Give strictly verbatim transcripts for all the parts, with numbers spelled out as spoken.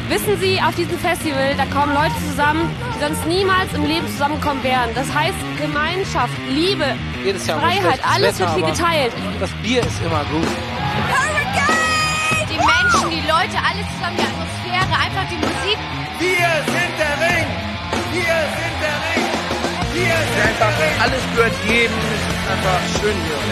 Wissen Sie, auf diesem Festival, da kommen Leute zusammen, die sonst niemals im Leben zusammenkommen wären. Das heißt Gemeinschaft, Liebe, Jedes Jahr Freiheit, alles Wetter, wird hier geteilt. Das Bier ist immer gut. Die Menschen, die Leute, alles zusammen, die Atmosphäre, einfach die Musik. Wir sind der Ring! Wir sind der Ring! Wir sind Einfach, der Ring! alles gehört jedem. Es ist einfach schön hier.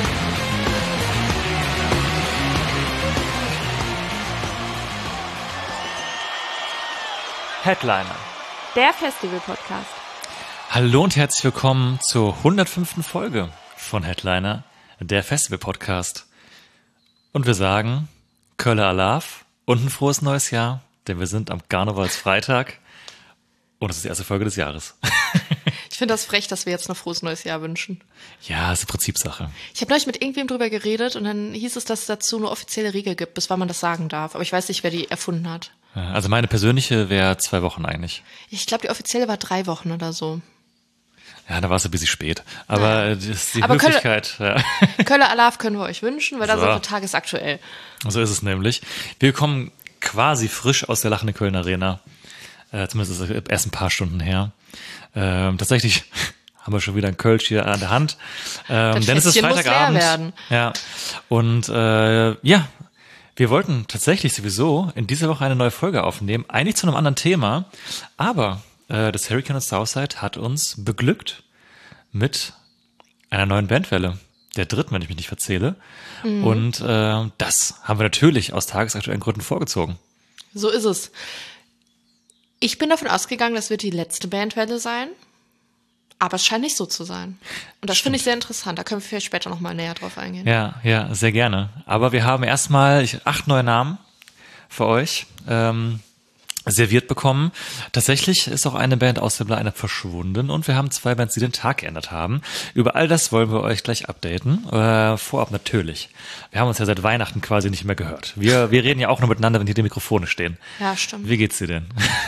Headliner. Der Festival-Podcast. Hallo und herzlich willkommen zur hundertfünften Folge von Headliner, der Festival-Podcast. Und wir sagen Kölle Alaf und ein frohes neues Jahr, denn wir sind am Karnevalsfreitag und es ist die erste Folge des Jahres. Ich finde das frech, dass wir jetzt noch frohes neues Jahr wünschen. Ja, ist eine Prinzipsache. Ich habe neulich mit irgendwem drüber geredet und dann hieß es, dass es dazu eine offizielle Regel gibt, bis wann man das sagen darf. Aber ich weiß nicht, wer die erfunden hat. Also meine persönliche wäre zwei Wochen eigentlich. Ich glaube, die offizielle war drei Wochen oder so. Ja, da war es ein bisschen spät. Aber Ja. das ist die Aber Höflichkeit. Kölle, ja. Kölle Alaf können wir euch wünschen, weil da So. sind wir tagesaktuell. So ist es nämlich. Wir kommen quasi frisch aus der lachenden Köln Arena. Äh, zumindest ist es erst ein paar Stunden her. Ähm, tatsächlich haben wir schon wieder ein Kölsch hier an der Hand. Ähm, Das denn es ist Fässchen muss leer Freitagabend. werden. Ja. Und äh, ja, wir wollten tatsächlich sowieso in dieser Woche eine neue Folge aufnehmen, eigentlich zu einem anderen Thema, aber äh, das Hurricane und Southside hat uns beglückt mit einer neuen Bandwelle, der dritten, wenn ich mich nicht verzähle. Mhm. Und äh, das haben wir natürlich aus tagesaktuellen Gründen vorgezogen. So ist es. Ich bin davon ausgegangen, das wird die letzte Bandwelle sein. Aber es scheint nicht so zu sein. Und das finde ich sehr interessant. Da können wir vielleicht später nochmal näher drauf eingehen. Ja, ja, sehr gerne. Aber wir haben erstmal ich- acht neue Namen für euch ähm, serviert bekommen. Tatsächlich ist auch eine Band aus dem Line-Up verschwunden und wir haben zwei Bands, die den Tag geändert haben. Über all das wollen wir euch gleich updaten. Äh, vorab natürlich. Wir haben uns ja seit Weihnachten quasi nicht mehr gehört. Wir, wir reden ja auch nur miteinander, wenn hier die Mikrofone stehen. Ja, stimmt. Wie geht's dir denn?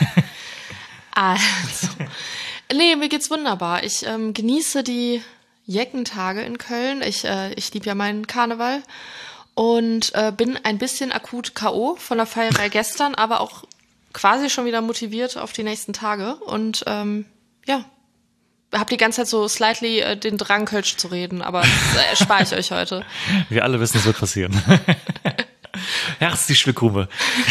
Also, nee, mir geht's wunderbar. Ich ähm, genieße die Jeckentage in Köln. Ich, äh, ich liebe ja meinen Karneval und äh, bin ein bisschen akut K O von der Feierei gestern, aber auch quasi schon wieder motiviert auf die nächsten Tage. Und ähm, ja, hab die ganze Zeit so slightly äh, den Drang, Kölsch zu reden, aber das äh, erspare ich euch heute. Wir alle wissen, es wird passieren. Herzlich Schwickrube.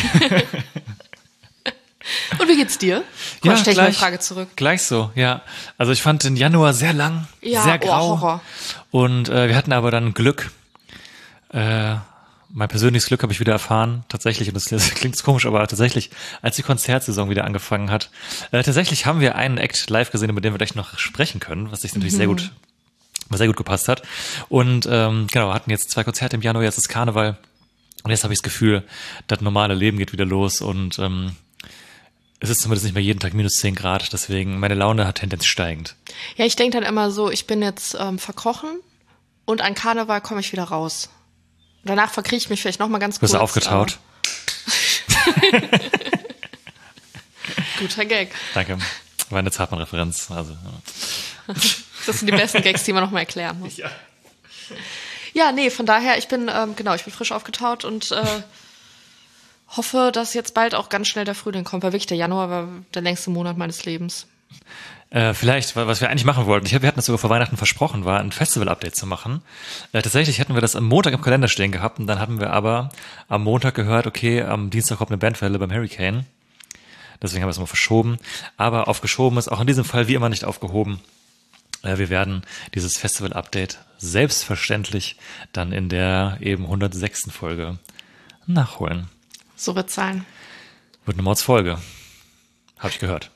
Und wie geht's dir? Guck mal, stell ich meine Frage zurück. Gleich so, ja. Also ich fand den Januar sehr lang, Ja, sehr oh, grau. Horror. Und äh, wir hatten aber dann Glück. Äh, mein persönliches Glück habe ich wieder erfahren, tatsächlich, und das, das klingt komisch, aber tatsächlich, als die Konzertsaison wieder angefangen hat, äh, tatsächlich haben wir einen Act live gesehen, über den wir gleich noch sprechen können, was sich natürlich Mhm. sehr gut, was sehr gut gepasst hat. Und ähm, genau, hatten jetzt zwei Konzerte im Januar, jetzt ist Karneval. Und jetzt habe ich das Gefühl, das normale Leben geht wieder los und ähm, es ist zumindest nicht mehr jeden Tag minus zehn Grad, deswegen meine Laune hat Tendenz steigend. Ja, ich denke dann immer so, ich bin jetzt ähm, verkrochen und an Karneval komme ich wieder raus. Danach verkriege ich mich vielleicht noch mal ganz kurz. Bist du aufgetaut? aber- Guter Gag. Danke. War eine Zartmann-Referenz. Also, ja. Das sind die besten Gags, die man noch mal erklären muss. Ja. Ja, nee, von daher, ich bin, ähm, genau, ich bin frisch aufgetaut und äh, hoffe, dass jetzt bald auch ganz schnell der Frühling kommt, weil wirklich der Januar war der längste Monat meines Lebens. Äh, vielleicht, was wir eigentlich machen wollten, ich hab, wir hatten das sogar vor Weihnachten versprochen, war ein Festival-Update zu machen. Äh, tatsächlich hätten wir das am Montag im Kalender stehen gehabt und dann hatten wir aber am Montag gehört, okay, am Dienstag kommt eine Bandwelle beim Hurricane. Deswegen haben wir es mal verschoben. Aber aufgeschoben ist auch in diesem Fall wie immer nicht aufgehoben. Äh, wir werden dieses Festival-Update selbstverständlich dann in der eben hundertsechsten Folge nachholen. So wird's sein. Wird eine Mordsfolge. Hab ich gehört.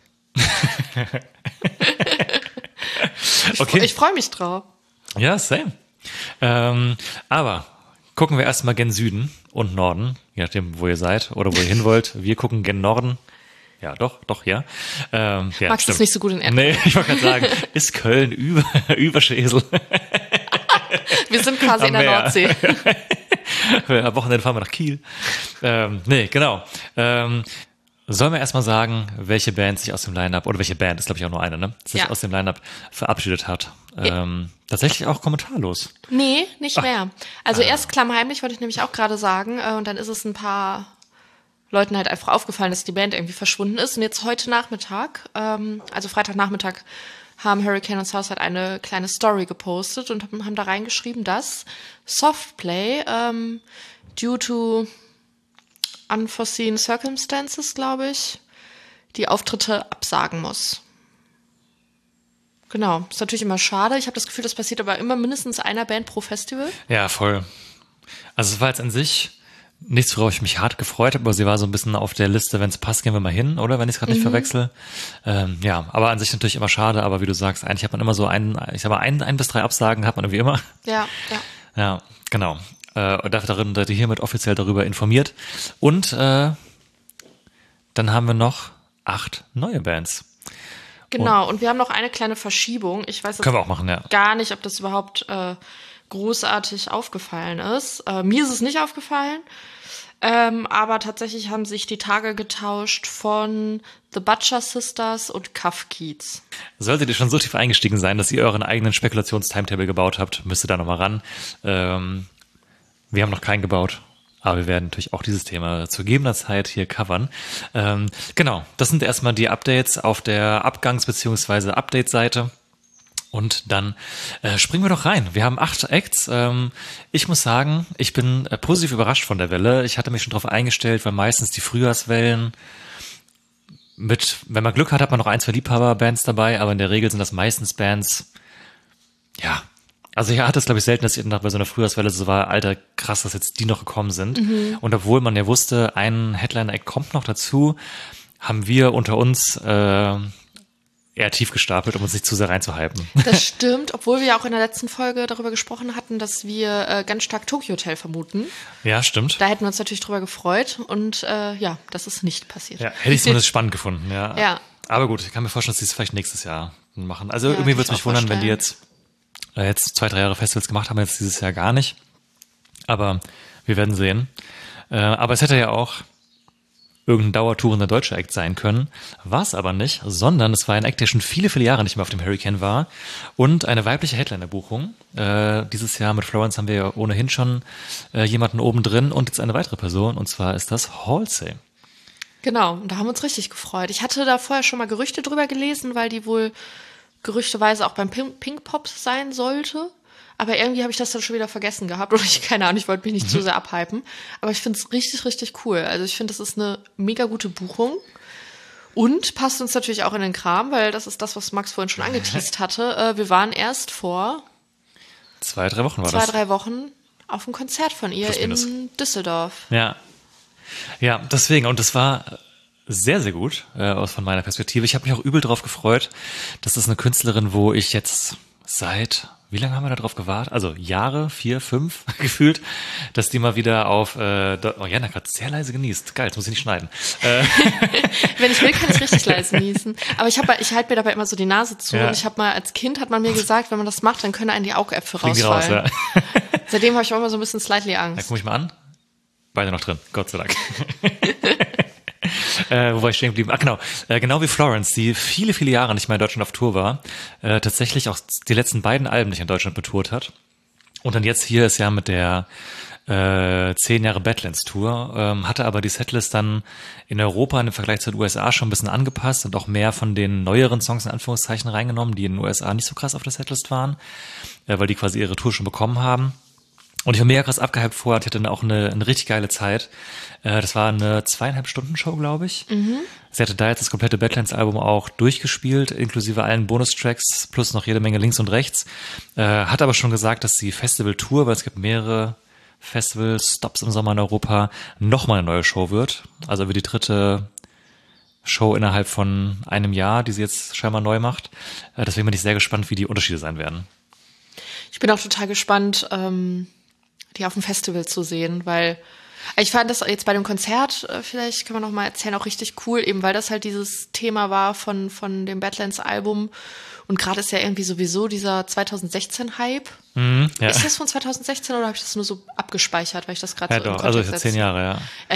Okay. Ich freue mich drauf. Ja, same. Ähm, aber gucken wir erstmal gen Süden und Norden, je nachdem, wo ihr seid oder wo ihr hin wollt. Wir gucken gen Norden. Ja, doch, doch, ja. Ähm, ja Magst du es stimmt. nicht so gut in Erdkunde? Nee, ich wollte gerade sagen, ist Köln über, über Schesel. Wir sind quasi in Am der Meer. Nordsee. Am Wochenende fahren wir nach Kiel. Ähm, nee, genau. Ähm, sollen wir erstmal sagen, welche Band sich aus dem Line-Up, oder welche Band, ist glaube ich auch nur eine, ne? Sich Ja. aus dem Line-Up verabschiedet hat. Ähm, tatsächlich auch kommentarlos. Nee, nicht Ach. mehr. Also Ah. erst klammheimlich, wollte ich nämlich auch gerade sagen, äh, und dann ist es ein paar Leuten halt einfach aufgefallen, dass die Band irgendwie verschwunden ist. Und jetzt heute Nachmittag, ähm, also Freitagnachmittag, haben Hurricane und Southside eine kleine Story gepostet und haben, haben da reingeschrieben, dass Softplay ähm, due to unforeseen circumstances, glaube ich, die Auftritte absagen muss. Genau, ist natürlich immer schade. Ich habe das Gefühl, das passiert aber immer mindestens einer Band pro Festival. Ja, voll. Also es war jetzt an sich nichts, worauf ich mich hart gefreut habe, aber sie war so ein bisschen auf der Liste, wenn es passt, gehen wir mal hin, oder? Wenn ich es gerade nicht Mhm. verwechsel. Ähm, ja, aber an sich natürlich immer schade, aber wie du sagst, eigentlich hat man immer so ein, ich sag mal, ein, ein bis drei Absagen hat man irgendwie immer. Ja, ja. Ja, genau. Äh, und dafür darin seid ihr hiermit offiziell darüber informiert. Und äh, dann haben wir noch acht neue Bands. Genau, und wir haben noch eine kleine Verschiebung. Ich weiß jetzt Können wir auch machen, ja. gar nicht, ob das überhaupt äh, großartig aufgefallen ist. Äh, mir ist es nicht aufgefallen. Ähm, aber tatsächlich haben sich die Tage getauscht von The Butcher Sisters und Cuff Keats. Solltet ihr schon so tief eingestiegen sein, dass ihr euren eigenen Spekulations-Timetable gebaut habt, müsst ihr da nochmal ran. Ähm, wir haben noch keinen gebaut, aber wir werden natürlich auch dieses Thema zu gegebener Zeit hier covern. Ähm, genau, das sind erstmal die Updates auf der Abgangs- bzw. Update-Seite. Und dann äh, springen wir doch rein. Wir haben acht Acts. Ähm, ich muss sagen, ich bin äh, positiv überrascht von der Welle. Ich hatte mich schon darauf eingestellt, weil meistens die Frühjahrswellen mit, wenn man Glück hat, hat man noch ein, zwei Liebhaber-Bands dabei, aber in der Regel sind das meistens Bands, ja, also ich hatte es, glaube ich, selten, dass ich nach bei so einer Frühjahrswelle so war, alter, krass, dass jetzt die noch gekommen sind. Mhm. Und obwohl man ja wusste, ein Headliner-Act kommt noch dazu, haben wir unter uns äh, eher tief gestapelt, um uns nicht zu sehr reinzuhypen. Das stimmt, obwohl wir ja auch in der letzten Folge darüber gesprochen hatten, dass wir äh, ganz stark Tokyo Hotel vermuten. Ja, stimmt. Da hätten wir uns natürlich drüber gefreut und äh, ja, das ist nicht passiert. Ja, hätte ich zumindest spannend gefunden, ja. Ja. Aber gut, ich kann mir vorstellen, dass sie es vielleicht nächstes Jahr machen. Also Ja, irgendwie kann würde es ich mich auch wundern, wenn die vorstellen. jetzt äh, jetzt zwei, drei Jahre Festivals gemacht haben, jetzt dieses Jahr gar nicht. Aber wir werden sehen. Äh, aber es hätte ja auch irgendein dauertourender deutscher Act sein können. War es aber nicht, sondern es war ein Act, der schon viele, viele Jahre nicht mehr auf dem Hurricane war und eine weibliche Headliner-Buchung. Äh, dieses Jahr mit Florence haben wir ja ohnehin schon äh, jemanden oben drin und jetzt eine weitere Person, und zwar ist das Halsey. Genau, und da haben wir uns richtig gefreut. Ich hatte da vorher schon mal Gerüchte drüber gelesen, weil die wohl gerüchteweise auch beim Pink, Pink Pop sein sollte. Aber irgendwie habe ich das dann schon wieder vergessen gehabt. Oder ich, keine Ahnung, ich wollte mich nicht zu sehr abhypen. Aber ich finde es richtig, richtig cool. Also ich finde, das ist eine mega gute Buchung. Und passt uns natürlich auch in den Kram, weil das ist das, was Max vorhin schon angeteased hatte. Äh, wir waren erst vor Zwei, drei Wochen war zwei, das. drei Wochen auf einem Konzert von ihr Plus, in minus. Düsseldorf. Ja. Ja, deswegen. Und das war sehr, sehr gut äh, aus von meiner Perspektive. Ich habe mich auch übel drauf gefreut. Das ist eine Künstlerin, wo ich jetzt seit, wie lange haben wir da drauf gewartet? Also Jahre, vier, fünf gefühlt, dass die mal wieder auf, äh, da, oh Jana gerade sehr leise genießt. Geil, jetzt muss ich nicht schneiden. Äh, Wenn ich will, kann ich richtig leise niesen. Aber ich, hab, ich halte mir dabei immer so die Nase zu. Ja. Und ich habe mal, als Kind hat man mir gesagt, wenn man das macht, dann können einen die Augäpfel fliegen die raus, rausfallen. ja. Seitdem habe ich auch immer so ein bisschen slightly Da Angst. guck ich mal an. Beide noch drin, Gott sei Dank. Äh, wo war ich stehen geblieben? Ah, genau. Äh, genau wie Florence, die viele, viele Jahre nicht mehr in Deutschland auf Tour war, äh, tatsächlich auch die letzten beiden Alben nicht in Deutschland betourt hat. Und dann jetzt hier ist ja mit der äh, zehn Jahre Badlands Tour, ähm, hatte aber die Setlist dann in Europa im Vergleich zu den U S A schon ein bisschen angepasst und auch mehr von den neueren Songs in Anführungszeichen reingenommen, die in den U S A nicht so krass auf der Setlist waren, äh, weil die quasi ihre Tour schon bekommen haben. Und ich war mega krass abgehypt vorher, ich hatte dann auch eine, eine richtig geile Zeit. Äh, das war eine zweieinhalb Stunden Show, glaube ich. Mhm. Sie hatte da jetzt das komplette Badlands-Album auch durchgespielt, inklusive allen Bonustracks, plus noch jede Menge links und rechts. Äh, hat aber schon gesagt, dass die Festival-Tour, weil es gibt mehrere Festival-Stops im Sommer in Europa, nochmal eine neue Show wird. Also wie die dritte Show innerhalb von einem Jahr, die sie jetzt scheinbar neu macht. Äh, deswegen bin ich sehr gespannt, wie die Unterschiede sein werden. Ich bin auch total gespannt, ähm, die auf dem Festival zu sehen, weil ich fand das jetzt bei dem Konzert, äh, vielleicht können wir noch mal erzählen, auch richtig cool, eben weil das halt dieses Thema war von von dem Badlands-Album und gerade ist ja irgendwie sowieso dieser zwanzig sechzehn-Hype. Mhm, ja. Ist das von zwanzig sechzehn oder habe ich das nur so abgespeichert, weil ich das gerade Ja so im doch, Kontext also jetzt zehn setze? Jahre, ja. Ja, ja,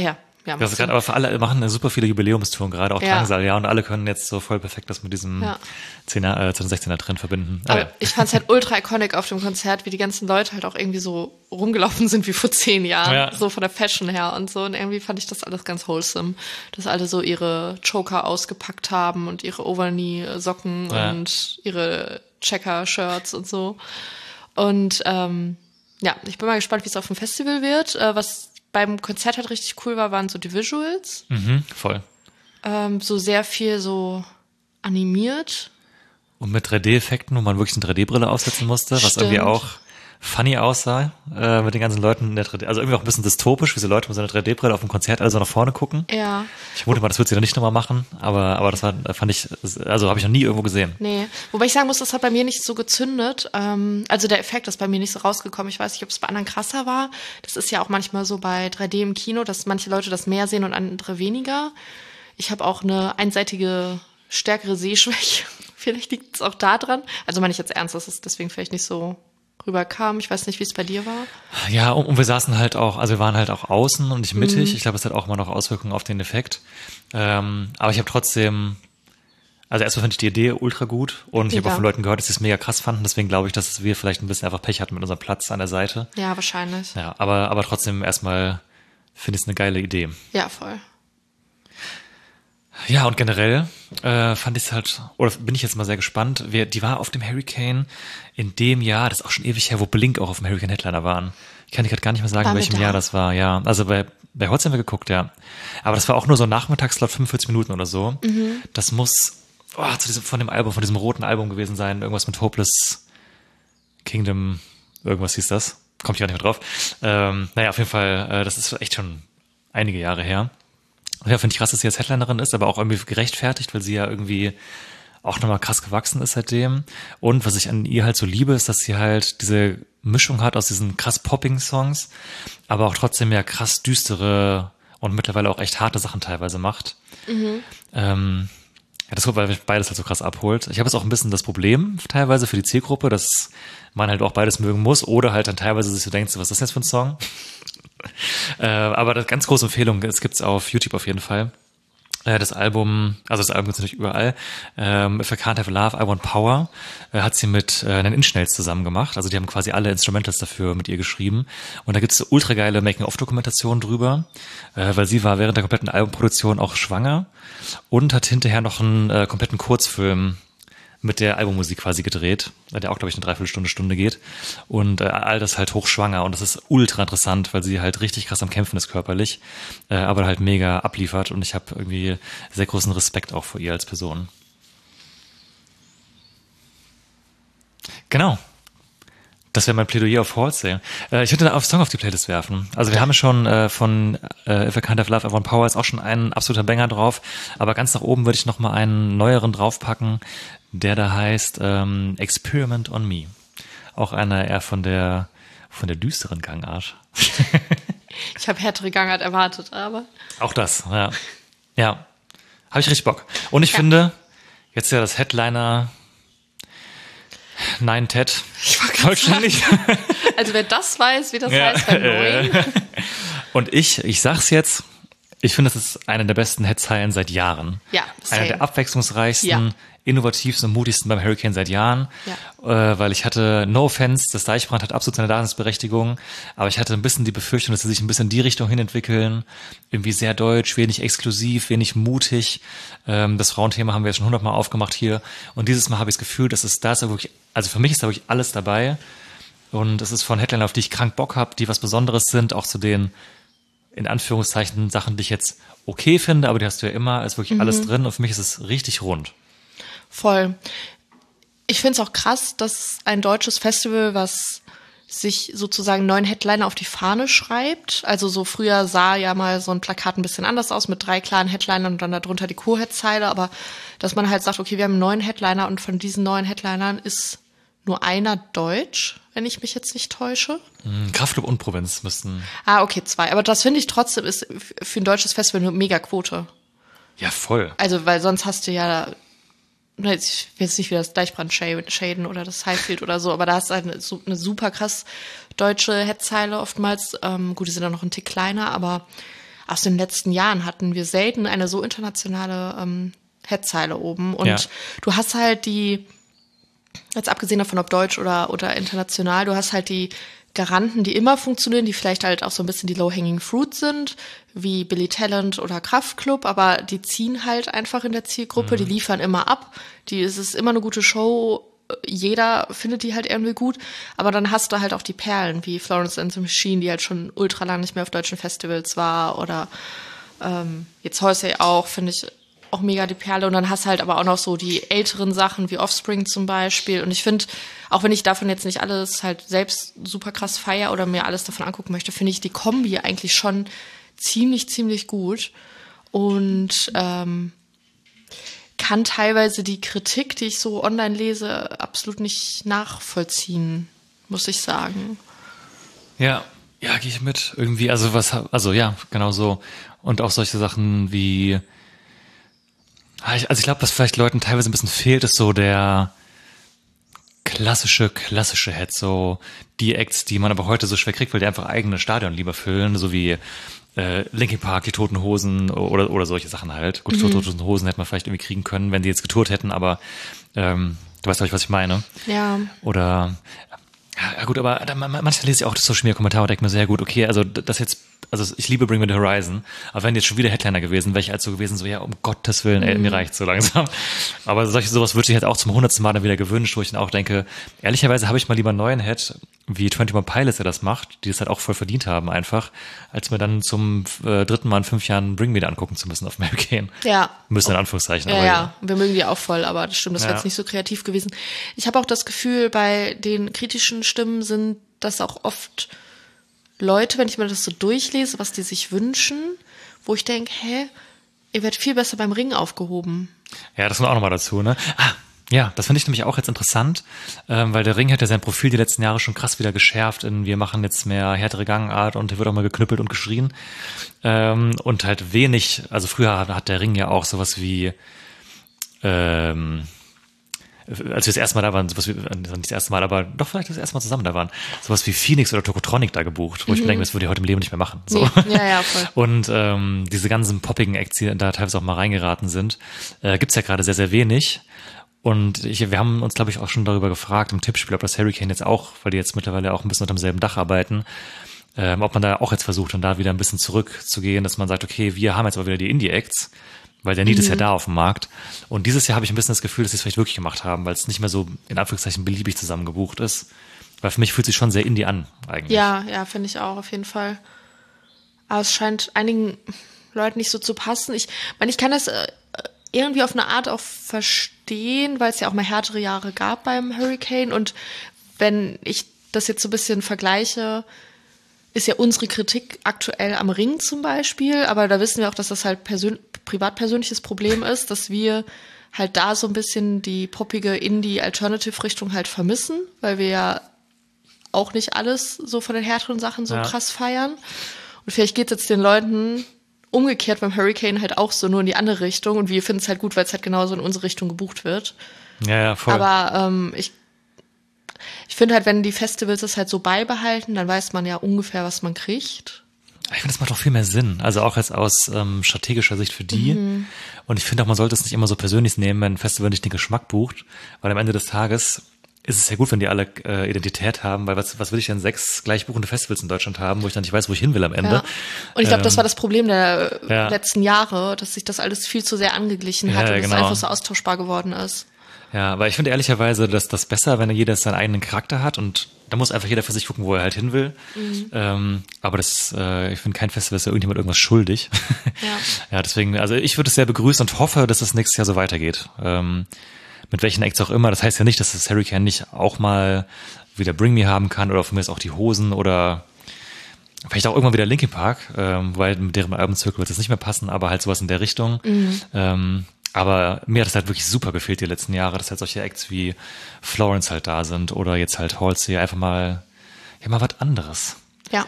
ja, Das ist gerade, aber für alle machen super viele Jubiläumstouren, gerade auch Ja. Drangsal, ja, und alle können jetzt so voll perfekt das mit diesem Ja. zehner, äh, zweitausendsechzehner Trend verbinden. Aber ja. ich fand's halt ultra iconic auf dem Konzert, wie die ganzen Leute halt auch irgendwie so rumgelaufen sind wie vor zehn Jahren, Ja. so von der Fashion her und so. Und irgendwie fand ich das alles ganz wholesome, dass alle so ihre Choker ausgepackt haben und ihre Overknee-Socken Ja. und ihre Checker-Shirts und so. Und ähm, ja, ich bin mal gespannt, wie es auf dem Festival wird. Äh, was beim Konzert halt richtig cool war, waren so die Visuals. Mhm, voll. Ähm, so sehr viel so animiert. Und mit drei D-Effekten, wo man wirklich eine drei D-Brille aufsetzen musste, was Stimmt. irgendwie auch funny aussah, äh, mit den ganzen Leuten in der drei D. Also irgendwie auch ein bisschen dystopisch, wie so Leute mit so einer drei D-Brille auf dem Konzert alle so nach vorne gucken. Ja. Ich vermute mal, das wird sie dann nicht nochmal machen, aber, aber das war, fand ich, also habe ich noch nie irgendwo gesehen. Nee, wobei ich sagen muss, das hat bei mir nicht so gezündet. Ähm, also der Effekt ist bei mir nicht so rausgekommen. Ich weiß nicht, ob es bei anderen krasser war. Das ist ja auch manchmal so bei drei D im Kino, dass manche Leute das mehr sehen und andere weniger. Ich habe auch eine einseitige, stärkere Sehschwäche. Vielleicht liegt es auch da dran. Also meine ich jetzt ernst, dass es deswegen vielleicht nicht so rüberkam. Ich weiß nicht, wie es bei dir war. Ja, und, und wir saßen halt auch, also wir waren halt auch außen und nicht mittig. Mhm. Ich glaube, es hat auch immer noch Auswirkungen auf den Effekt. Ähm, aber ich habe trotzdem, also erstmal fand ich die Idee ultra gut und ich habe auch von Leuten gehört, dass sie es mega krass fanden. Deswegen glaube ich, dass wir vielleicht ein bisschen einfach Pech hatten mit unserem Platz an der Seite. Ja, wahrscheinlich. Ja, aber, aber trotzdem erstmal finde ich es eine geile Idee. Ja, voll. Ja, und generell äh, fand ich es halt, oder bin ich jetzt mal sehr gespannt, wer, die war auf dem Hurricane in dem Jahr, das ist auch schon ewig her, wo Blink auch auf dem Hurricane Headliner waren. Ich kann gerade gar nicht mehr sagen, War in welchem da? Jahr das war, ja. Also bei, bei Holz haben wir geguckt, ja. Aber das war auch nur so ein Nachmittagslot, fünfundvierzig Minuten oder so. Mhm. Das muss oh, zu diesem, von dem Album, von diesem roten Album gewesen sein, irgendwas mit Hopeless Kingdom, irgendwas hieß das. Kommt ich gar nicht mehr drauf. Ähm, naja, auf jeden Fall, äh, das ist echt schon einige Jahre her. Ja, finde ich krass, dass sie jetzt Headlinerin ist, aber auch irgendwie gerechtfertigt, weil sie ja irgendwie auch nochmal krass gewachsen ist seitdem. Und was ich an ihr halt so liebe, ist, dass sie halt diese Mischung hat aus diesen krass Popping-Songs, aber auch trotzdem ja krass düstere und mittlerweile auch echt harte Sachen teilweise macht. Mhm. Ähm, ja, das ist, weil beides halt so krass abholt. Ich habe jetzt auch ein bisschen das Problem teilweise für die Zielgruppe, dass man halt auch beides mögen muss oder halt dann teilweise sich so denkt, was ist das jetzt für ein Song? äh, aber das ganz große Empfehlung, es gibt's auf YouTube auf jeden Fall. Äh, das Album, also das Album gibt's natürlich überall. Ähm, If I Can't Have Love, I Want Power, äh, hat sie mit äh, den Inchnails zusammen gemacht. Also die haben quasi alle Instrumentals dafür mit ihr geschrieben. Und da gibt's so ultra geile Making-of-Dokumentationen drüber, äh, weil sie war während der kompletten Albumproduktion auch schwanger und hat hinterher noch einen äh, kompletten Kurzfilm mit der Albummusik quasi gedreht, der auch, glaube ich, eine Dreiviertelstunde, Stunde geht. Und äh, all das halt hochschwanger. Und das ist ultra interessant, weil sie halt richtig krass am Kämpfen ist körperlich, äh, aber halt mega abliefert. Und ich habe irgendwie sehr großen Respekt auch vor ihr als Person. Genau. Das wäre mein Plädoyer auf Halsey. Äh, ich würde einen Song auf die Playlist werfen. Also wir haben schon äh, von äh, If I Can't Have Love, I Want Power ist auch schon ein absoluter Banger drauf. Aber ganz nach oben würde ich noch mal einen neueren draufpacken, der da heißt ähm, Experiment on Me. Auch einer eher von der von der düsteren Gangart. Ich habe härtere Gangart erwartet, aber... Auch das, ja. Ja, habe ich richtig Bock. Und ich ja. finde, jetzt ja das Headliner Nein, Ted. Vollständig. Also wer das weiß, wie das ja. heißt bei Neun. Und ich, ich sag's jetzt, ich finde, das ist eine der besten Headzeilen seit Jahren. Ja, same. Eine der abwechslungsreichsten, ja. innovativsten und mutigsten beim Hurricane seit Jahren. Ja. Äh, weil ich hatte, no offense, das Deichbrand hat absolut seine Daseinsberechtigung, aber ich hatte ein bisschen die Befürchtung, dass sie sich ein bisschen in die Richtung hin entwickeln. Irgendwie sehr deutsch, wenig exklusiv, wenig mutig. Ähm, das Frauenthema haben wir jetzt schon hundertmal aufgemacht hier. Und dieses Mal habe ich das Gefühl, dass es da ist wirklich, also für mich ist da wirklich alles dabei. Und es ist von Headliner, auf die ich krank Bock habe, die was Besonderes sind, auch zu den in Anführungszeichen Sachen, die ich jetzt okay finde, aber die hast du ja immer, ist wirklich mhm. alles drin und für mich ist es richtig rund. Voll. Ich finde es auch krass, dass ein deutsches Festival, was sich sozusagen neuen Headliner auf die Fahne schreibt, also so früher sah ja mal so ein Plakat ein bisschen anders aus mit drei klaren Headlinern und dann darunter die Co-Head-Zeile, aber dass man halt sagt, okay, wir haben einen neuen Headliner und von diesen neuen Headlinern ist nur einer deutsch, wenn ich mich jetzt nicht täusche. Kraftklub und Provinz müssten. Ah, okay, zwei. Aber das finde ich trotzdem ist für ein deutsches Festival eine Mega-Quote. Ja, voll. Also, weil sonst hast du ja, ich will jetzt nicht wieder das Deichbrand shaden oder das Highfield oder so, aber da hast du halt eine, eine super krass deutsche Headzeile oftmals. Ähm, gut, die sind dann noch ein Tick kleiner, aber aus den letzten Jahren hatten wir selten eine so internationale ähm, Headzeile oben. Und Ja. du hast halt die, jetzt abgesehen davon, ob deutsch oder, oder international, du hast halt die Garanten, die immer funktionieren, die vielleicht halt auch so ein bisschen die Low-Hanging Fruit sind, wie Billy Talent oder Kraftklub, aber die ziehen halt einfach in der Zielgruppe, die liefern immer ab, die, es ist immer eine gute Show, jeder findet die halt irgendwie gut, aber dann hast du halt auch die Perlen, wie Florence and the Machine, die halt schon ultra lang nicht mehr auf deutschen Festivals war, oder ähm, jetzt Halsey auch, finde ich auch mega die Perle. Und dann hast halt aber auch noch so die älteren Sachen wie Offspring zum Beispiel. Und ich finde, auch wenn ich davon jetzt nicht alles halt selbst super krass feier oder mir alles davon angucken möchte, finde ich die Kombi eigentlich schon ziemlich, ziemlich gut. Und ähm, kann teilweise die Kritik, die ich so online lese, absolut nicht nachvollziehen, muss ich sagen. Ja, ja, gehe ich mit. Irgendwie, also was, also ja, genau so. Und auch solche Sachen wie, also ich glaube, was vielleicht Leuten teilweise ein bisschen fehlt, ist so der klassische, klassische Head, so die Acts, die man aber heute so schwer kriegt, weil die einfach eigene Stadion lieber füllen, so wie äh, Linkin Park, die Toten Hosen oder oder solche Sachen halt. Gut, mhm. Toten Hosen hätte man vielleicht irgendwie kriegen können, wenn die jetzt getourt hätten, aber ähm, du weißt, glaube ich, was ich meine. Ja. Oder ja gut, aber da, manchmal lese ich auch das Social Media Kommentar und denke mir sehr gut, okay, also das jetzt, also ich liebe Bring Me the Horizon, aber wenn jetzt schon wieder Headliner gewesen, wäre ich halt so gewesen, so ja, um Gottes Willen, ey, mir reicht so langsam. Aber solche sowas würde ich halt auch zum hundertsten Mal dann wieder gewünscht, wo ich dann auch denke, ehrlicherweise habe ich mal lieber einen neuen Head, wie einundzwanzig Pilots, der das macht, die das halt auch voll verdient haben einfach, als mir dann zum äh, dritten Mal in fünf Jahren Bring Me da angucken zu müssen auf American. Ja. Müssen in Anführungszeichen. Ja, aber ja, ja, wir mögen die auch voll, aber das stimmt, das Ja. wäre jetzt nicht so kreativ gewesen. Ich habe auch das Gefühl, bei den kritischen Stimmen sind das auch oft Leute, wenn ich mir das so durchlese, was die sich wünschen, wo ich denke, hä, ihr werdet viel besser beim Ring aufgehoben. Ja, das kommt auch nochmal dazu, ne? Ah, ja, das finde ich nämlich auch jetzt interessant, ähm, weil der Ring hat ja sein Profil die letzten Jahre schon krass wieder geschärft in wir machen jetzt mehr härtere Gangart und hier wird auch mal geknüppelt und geschrien. Ähm, und halt wenig, also früher hat der Ring ja auch sowas wie, ähm, als wir das erste Mal da waren, sowas wie, nicht das erste Mal, aber doch vielleicht das erste Mal zusammen da waren, sowas wie Phoenix oder Tokotronic da gebucht, wo mhm. ich mir denke, das würde ich heute im Leben nicht mehr machen. So. Nee. Ja, ja, voll. Und ähm, diese ganzen poppigen Acts, die da teilweise auch mal reingeraten sind, äh, gibt's ja gerade sehr, sehr wenig. Und ich, wir haben uns, glaube ich, auch schon darüber gefragt im Tippspiel, ob das Hurricane jetzt auch, weil die jetzt mittlerweile auch ein bisschen unter demselben Dach arbeiten, ähm, ob man da auch jetzt versucht, dann da wieder ein bisschen zurückzugehen, dass man sagt, okay, wir haben jetzt aber wieder die Indie-Acts, weil der Need mhm. ist ja da auf dem Markt. Und dieses Jahr habe ich ein bisschen das Gefühl, dass sie es vielleicht wirklich gemacht haben, weil es nicht mehr so in Anführungszeichen beliebig zusammengebucht ist. Weil für mich fühlt sich schon sehr Indie an, eigentlich. Ja, ja, finde ich auch, auf jeden Fall. Aber es scheint einigen Leuten nicht so zu passen. Ich meine, ich kann das äh, irgendwie auf eine Art auch verstehen, weil es ja auch mal härtere Jahre gab beim Hurricane. Und wenn ich das jetzt so ein bisschen vergleiche, ist ja unsere Kritik aktuell am Ring zum Beispiel, aber da wissen wir auch, dass das halt persön- privatpersönliches Problem ist, dass wir halt da so ein bisschen die poppige Indie-Alternative-Richtung halt vermissen, weil wir ja auch nicht alles so von den härteren Sachen so ja. krass feiern. Und vielleicht geht es jetzt den Leuten umgekehrt beim Hurricane halt auch so, nur in die andere Richtung, und wir finden es halt gut, weil es halt genauso in unsere Richtung gebucht wird. Ja, ja, voll. Aber ähm, ich Ich finde halt, wenn die Festivals das halt so beibehalten, dann weiß man ja ungefähr, was man kriegt. Ich finde, das macht auch viel mehr Sinn. Also auch jetzt aus ähm, strategischer Sicht für die. Mhm. Und ich finde auch, man sollte es nicht immer so persönlich nehmen, wenn ein Festival nicht den Geschmack bucht. Weil am Ende des Tages ist es ja gut, wenn die alle äh, Identität haben. Weil was, was will ich denn sechs gleich buchende Festivals in Deutschland haben, wo ich dann nicht weiß, wo ich hin will am Ende. Ja. Und ich glaube, ähm, das war das Problem der ja. letzten Jahre, dass sich das alles viel zu sehr angeglichen hat Ja, und genau. es einfach so austauschbar geworden ist. Ja, aber ich finde ehrlicherweise, dass das besser, wenn jeder seinen eigenen Charakter hat, und da muss einfach jeder für sich gucken, wo er halt hin will. Mhm. Ähm, aber das, äh, ich finde, kein Festival ist ja irgendjemand irgendwas schuldig. Ja. Ja, deswegen, also ich würde es sehr begrüßen und hoffe, dass es nächstes Jahr so weitergeht. Ähm, mit welchen Acts auch immer. Das heißt ja nicht, dass das Hurricane nicht auch mal wieder Bring Me haben kann oder von mir ist auch die Hosen oder vielleicht auch irgendwann wieder Linkin Park, ähm, weil mit deren Albumzirkel wird es nicht mehr passen, aber halt sowas in der Richtung. Mhm. Ähm, Aber mir hat es halt wirklich super gefehlt die letzten Jahre, dass halt solche Acts wie Florence halt da sind oder jetzt halt Halsey, einfach mal, ja, mal was anderes. Ja.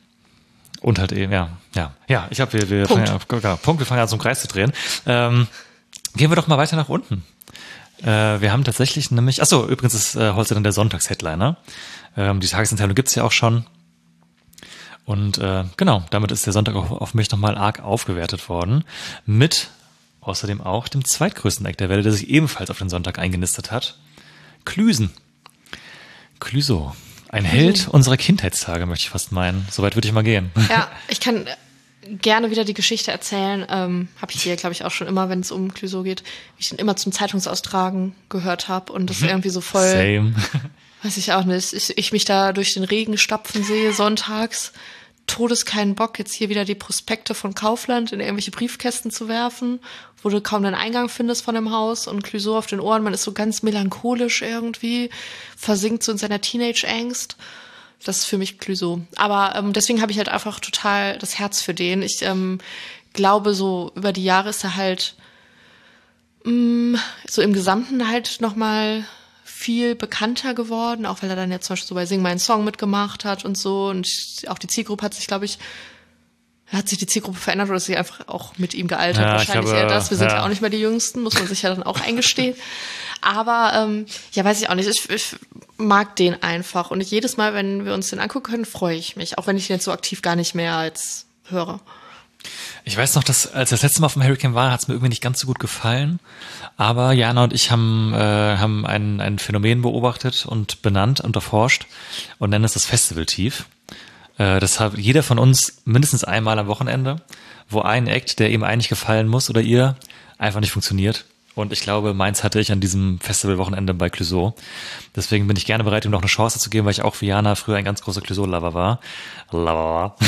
Und halt eben, ja, ja, ja, ich hab, wir, wir Punkt. Fangen, ja, genau, Punkt, wir fangen an, so einen Kreis zu drehen. Ähm, gehen wir doch mal weiter nach unten. Äh, wir haben tatsächlich nämlich, achso, übrigens ist äh, Halsey dann der Sonntags-Headliner. Ähm, die Tagesentteilung gibt's ja auch schon. Und äh, genau, damit ist der Sonntag auf, auf mich nochmal arg aufgewertet worden. Mit außerdem auch dem zweitgrößten Act der Welle, der sich ebenfalls auf den Sonntag eingenistet hat. Klüsen. Clüso. Ein Held unserer Kindheitstage, möchte ich fast meinen. Soweit würde ich mal gehen. Ja, ich kann gerne wieder die Geschichte erzählen. Ähm, habe ich dir, glaube ich, auch schon immer, wenn es um Clüso geht, wie ich den immer zum Zeitungsaustragen gehört habe und das irgendwie so voll, Same. weiß ich auch nicht, ich, ich mich da durch den Regen stapfen sehe sonntags, Todes keinen Bock, jetzt hier wieder die Prospekte von Kaufland in irgendwelche Briefkästen zu werfen, wo du kaum den Eingang findest von dem Haus und Clüso auf den Ohren, man ist so ganz melancholisch irgendwie, versinkt so in seiner Teenage-Angst. Das ist für mich Clüso. Aber ähm, deswegen habe ich halt einfach total das Herz für den. Ich ähm, glaube, so über die Jahre ist er halt mh, so im Gesamten halt nochmal viel bekannter geworden, auch weil er dann ja zum Beispiel so bei Sing meinen Song mitgemacht hat und so. Und auch die Zielgruppe hat sich, glaube ich, hat sich die Zielgruppe verändert oder ist sie einfach auch mit ihm gealtert? Ja, Wahrscheinlich glaube, eher das. Wir sind ja. ja auch nicht mehr die Jüngsten, muss man sich ja dann auch eingestehen. Aber ähm, ja, weiß ich auch nicht. Ich, ich mag den einfach. Und jedes Mal, wenn wir uns den angucken können, freue ich mich. Auch wenn ich den jetzt so aktiv gar nicht mehr als höre. Ich weiß noch, dass als das letzte Mal auf dem Hurricane war, hat es mir irgendwie nicht ganz so gut gefallen. Aber Jana und ich haben, äh, haben ein, ein Phänomen beobachtet und benannt und erforscht und nennen es das Festival-Tief. Äh, das hat jeder von uns mindestens einmal am Wochenende, wo ein Act, der ihm eigentlich gefallen muss oder ihr, einfach nicht funktioniert. Und ich glaube, meins hatte ich an diesem Festivalwochenende bei Clüso. Deswegen bin ich gerne bereit, ihm noch eine Chance zu geben, weil ich auch wie Jana früher ein ganz großer Clüso-Lover war. Lover.